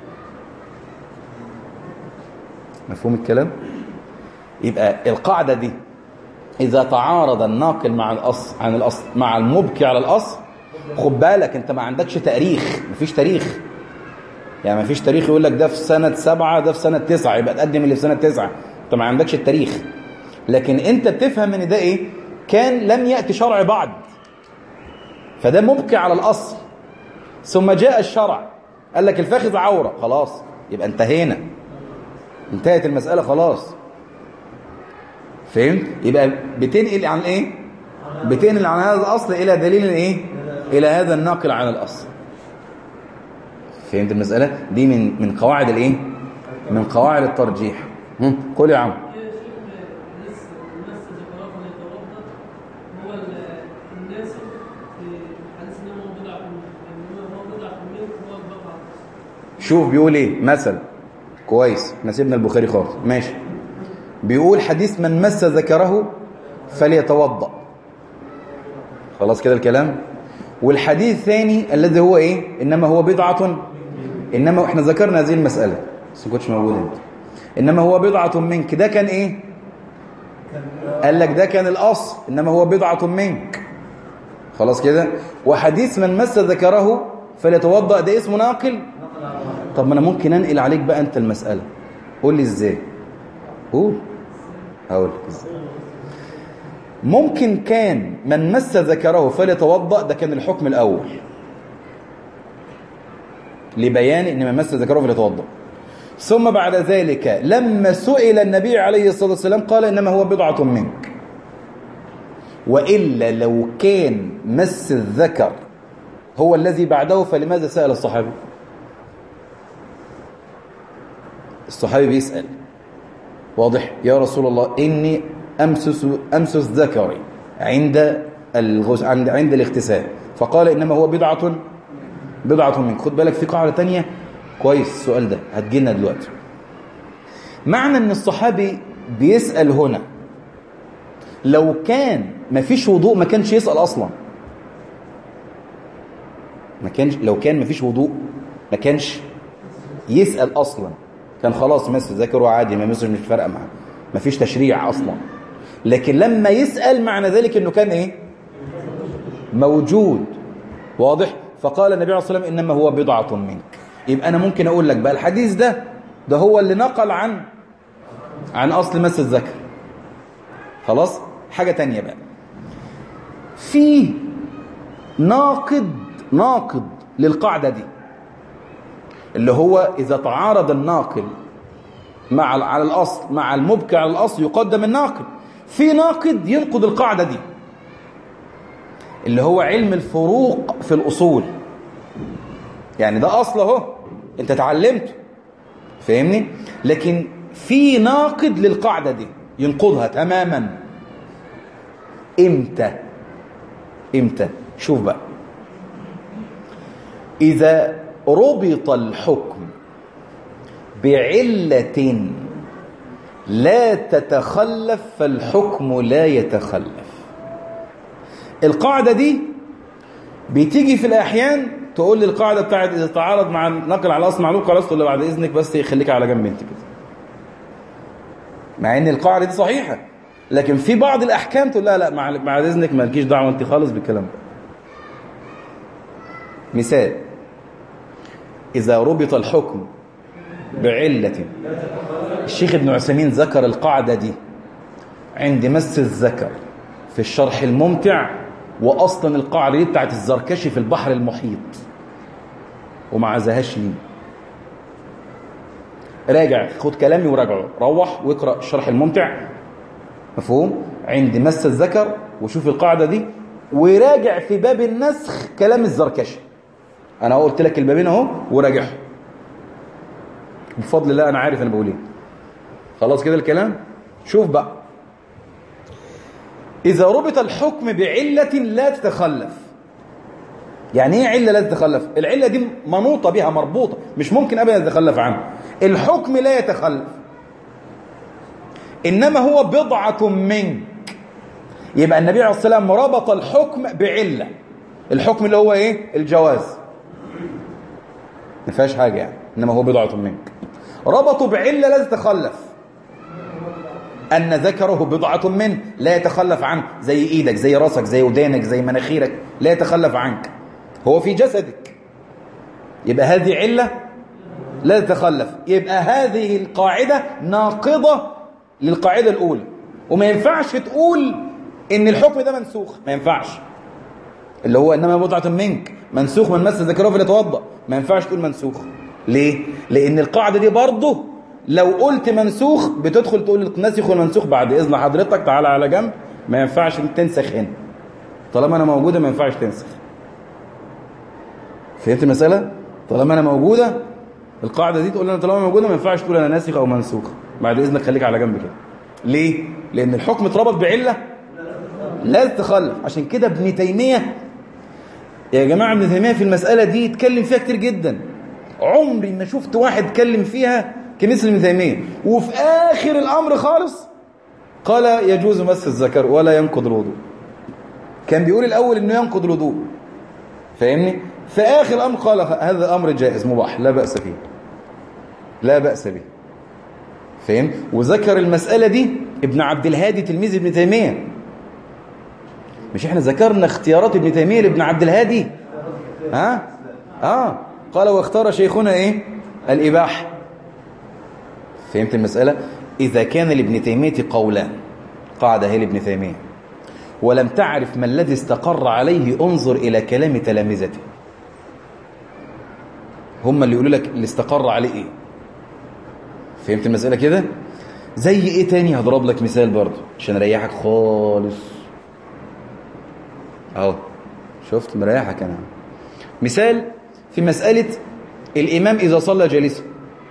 مفهوم الكلام؟ يبقى القاعدة دي إذا تعارض الناقل مع الأصل عن الأصل مع المبكي على الأصل، خد بالك أنت ما عندكش تاريخ، مفيش تاريخ، يعني مفيش تاريخ يقول لك ده في سنة سبعة ده في سنة تسعة يبقى تقدم اللي في سنة تسعة، أنت ما عندكش التاريخ. لكن أنت بتفهم إن ده إيه؟ كان لم يأتي شرع بعد، فده مبكي على الأصل، ثم جاء الشرع قال لك الفخذ عورة، خلاص يبقى انتهينا، انتهت المسألة خلاص. فهمت؟ يبقى بتنقل عن ايه؟ بتنقل عن هذا الأصل إلى دليل ايه؟ إلى هذا الناقل عن الأصل. فهمت المسألة؟ دي من من قواعد الايه؟ من قواعد الترجيح. قول يا عم. شوف بيقول ايه مثلا، كويس احنا سيبنا البخاري خالص، ماشي. بيقول حديث من مس ذكره فليتوضأ، خلاص كده الكلام. والحديث الثاني الذي هو ايه؟ انما هو بضعة، انما احنا ذكرنا هذه المسألة بس ما كنتش موجود انت. انما هو بضعة منك، ده كان ايه؟ قال لك ده كان الاصل، انما هو بضعة منك، خلاص كده. وحديث من مس ذكره فليتوضأ ده اسمه ناقل. طب ما انا ممكن انقل عليك بقى انت المسألة، قول لي ازاي. قول. هقول لك ازاي. ممكن كان من مس ذكره فليتوضأ ده كان الحكم الاول لبيان ان من مس ذكره فليتوضأ، ثم بعد ذلك لما سئل النبي عليه الصلاة والسلام قال انما هو بضعة منك. وإلا لو كان مس الذكر هو الذي بعده فلماذا سأل الصحابي؟ الصحابي بيسأل، واضح؟ يا رسول الله إني أمسس أمسس ذكري عند الغس عند عند الاغتسال، فقال إنما هو بضعة بضعة منك. خد بالك في قاعدة تانية، كويس السؤال ده هتجيلنا دلوقتي. معنى إن الصحابي بيسأل هنا، لو كان ما فيش وضوء ما كانش يسأل أصلا، ما كانش لو كان ما فيش وضوء ما كانش يسأل أصلا، كان خلاص مس ذكره عادي، ما مسش مش فارقه معاه، ما فيش تشريع اصلا. لكن لما يسأل معنى ذلك انه كان ايه؟ موجود، واضح؟ فقال النبي عليه الصلاه والسلام انما هو بضعة منك. يبقى انا ممكن اقول لك بقى الحديث ده ده هو اللي نقل عن عن اصل مس الذكر، خلاص. حاجه تانية بقى، في ناقض ناقض للقاعده دي، اللي هو إذا تعارض الناقل مع على الأصل مع المبكي على الأصل يقدم الناقل. في ناقض ينقض القاعدة دي اللي هو علم الفروق في الأصول، يعني ده أصل اهو أنت اتعلمته، فاهمني؟ لكن في ناقض للقاعدة دي ينقضها تماما. إمتى؟ إمتى؟ شوف بقى، إذا ربط الحكم بعلة لا تتخلف فالحكم لا يتخلف. القاعدة دي بتيجي في الأحيان تقول لي القاعدة بتاعت إذا تعارض مع نقل على أصل معلوم خلاص تقول له بعد إذنك بس خليك على جنب أنت كده، مع إن القاعدة دي صحيحة، لكن في بعض الأحكام تقول لا لا بعد إذنك ما لكيش دعوة أنت خالص بالكلام ده. مثال، إذا ربط الحكم بعلة، الشيخ ابن عثيمين ذكر القاعدة دي عند مس الذكر في الشرح الممتع، وأصلا القاعدة دي بتاعت الزركشي في البحر المحيط وما عزهاش ليه. راجع، خد كلامي وراجعه، روح واقرأ الشرح الممتع، مفهوم؟ عند مس الذكر وشوف القاعدة دي، وراجع في باب النسخ كلام الزركشي. انا قلت لك البابين اهو وراجعهم بفضل الله، انا عارف انا بقول ايه، خلاص كده الكلام. شوف بقى، اذا ربط الحكم بعلة لا تتخلف. يعني ايه عله لا تتخلف؟ العله دي منوطه بها، مربوطه، مش ممكن ابدا تتخلف عنها. الحكم لا يتخلف، إنما هو بضعة منك. يبقى النبي عليه الصلاة والسلام ربط الحكم بعلة، الحكم اللي هو إيه؟ الجواز، ما فيهاش حاجة يعني، إنما هو بضعة منك. ربطوا بعلة لا تتخلف، أن ذكره بضعة منه لا يتخلف عنه، زي إيدك، زي راسك، زي ودانك، زي مناخيرك، لا يتخلف عنك، هو في جسدك. يبقى هذه علة لا تتخلف. يبقى هذه القاعدة ناقضة للقاعدة الأولى، وما ينفعش تقول إن الحكم ده منسوخ، ما ينفعش، اللي هو إنما بضعة منك منسوخ من مس ذكره فليتوضأ، ما ينفعش تقول منسوخ. ليه؟ لأن القاعدة دي برضه لو قلت منسوخ بتدخل تقول الناسخ والمنسوخ بعد إذن حضرتك تعالى على جنب، ما ينفعش تنسخ هنا، طالما أنا موجودة ما ينفعش تنسخ. فهمت المسألة؟ طالما أنا موجودة القاعدة دي تقول لنا طالما موجودة ما ينفعش تقول أنا ناسخ أو منسوخ، بعد إذنك خليك على جنب كده. ليه؟ لأن الحكم اتربط بعلة لا تتخلف. عشان كده ابن تيمية يا جماعة، ابن تيمية في المسألة دي اتكلم فيها كتير جدا، عمري ما شفت واحد اتكلم فيها كمثل ابن تيمية. وفي آخر الأمر خالص قال يجوز مس الذكر ولا ينقض الوضوء. كان بيقول الأول إنه ينقض الوضوء، فاهمني؟ في آخر الأمر قال هذا أمر جائز مباح لا بأس فيه، لا بأس به، فاهم؟ وذكر المسألة دي ابن عبد الهادي تلميذ ابن تيمية. مش احنا ذكرنا اختيارات ابن تيمية لابن عبد الهادي؟ ها؟ آه قال واختار شيخنا ايه؟ الإباحة. فهمت المسألة؟ إذا كان لابن تيمية قولان، قاعدة هي لابن تيمية، ولم تعرف ما الذي استقر عليه انظر إلى كلام تلامذته، هم اللي يقولوا لك اللي استقر عليه ايه. فهمت المسألة كده؟ زي ايه تاني؟ هضرب لك مثال برضه عشان اريحك خالص اهو، شفت مريحك انا. مثال في مسألة الإمام إذا صلى جالسا،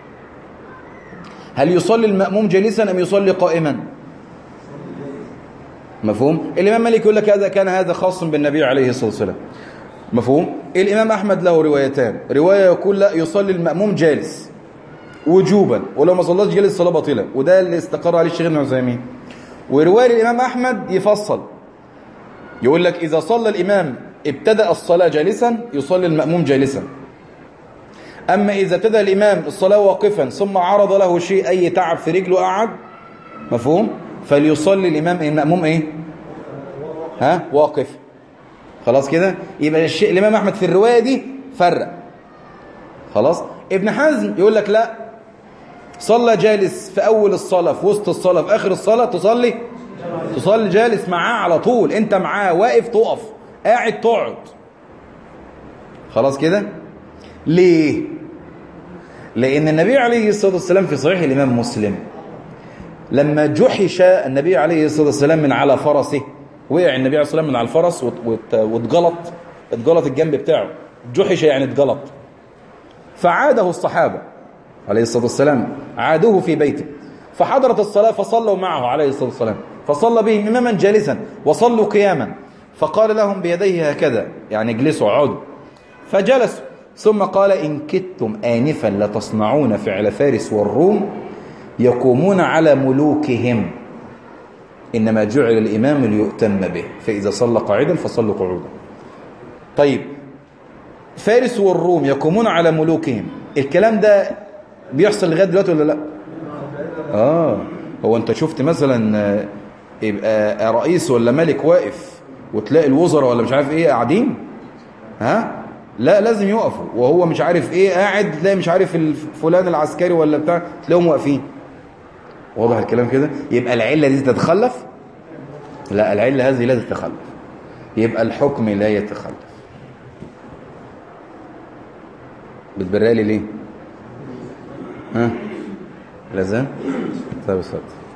هل يصلي المأموم جالسا أم يصلي قائما؟ مفهوم؟ الإمام مالك يقول لك هذا كان هذا خاص بالنبي عليه الصلاة والسلام، مفهوم؟ الإمام أحمد له روايتان، رواية يقول لا يصلي المأموم جالس وجوبا، ولو ما صلاش جالس صلاة باطلة، وده اللي استقر عليه الشيخ ابن عثيمين. ورواية الإمام أحمد يفصل يقول لك إذا صلى الإمام ابتدأ الصلاة جالسا يصلي المأموم جالسا، أما إذا ابتدأ الإمام الصلاة واقفا ثم عرض له شيء أي تعب في رجله قعد، مفهوم؟ فليصلي الإمام المأموم إيه؟ ها؟ واقف. خلاص كده؟ يبقى الشيء الإمام أحمد في الرواية دي فرق. خلاص؟ ابن حزم يقول لك لا، صلى جالس في أول الصلاة، في وسط الصلاة، في آخر الصلاة تصلي تصلي جالس معاه على طول، أنت معاه واقف تقف، قاعد تقعد. خلاص كده؟ ليه؟ لأن النبي عليه الصلاة والسلام في صحيح الإمام مسلم لما جحش النبي عليه الصلاة والسلام من على فرسه، وقع النبي عليه الصلاة والسلام من على الفرس واتجلط، اتجلط الجنب بتاعه، جحش يعني اتجلط، فعاده الصحابة عليه الصلاة والسلام، عادوه في بيته، فحضرت الصلاة فصلوا معه عليه الصلاة والسلام، فصلى بهم إماما جالسا وصلوا قياما، فقال لهم بيديه هكذا يعني اجلسوا اقعدوا، فجلسوا، ثم قال إن كدتم آنفا لتصنعون فعل فارس والروم يقومون على ملوكهم، إنما جعل الإمام ليؤتم به، فإذا صلى قاعدا فصلوا قعودا. طيب فارس والروم يقومون على ملوكهم، الكلام ده بيحصل لغاية دلوقتي ولا لا؟ آه هو أنت شفت مثلا يبقى رئيس ولا ملك واقف وتلاقي الوزراء ولا مش عارف إيه قاعدين؟ ها؟ لا لازم يقفوا، وهو مش عارف إيه قاعد، تلاقي مش عارف فلان العسكري ولا بتاع تلاقيهم واقفين. واضح الكلام كده؟ يبقى العلة دي تتخلف؟ لا، العلة هذه لا تتخلف، يبقى الحكم لا يتخلف. بتبرق لي ليه؟ ها؟ لازم؟ طيب اتفضل.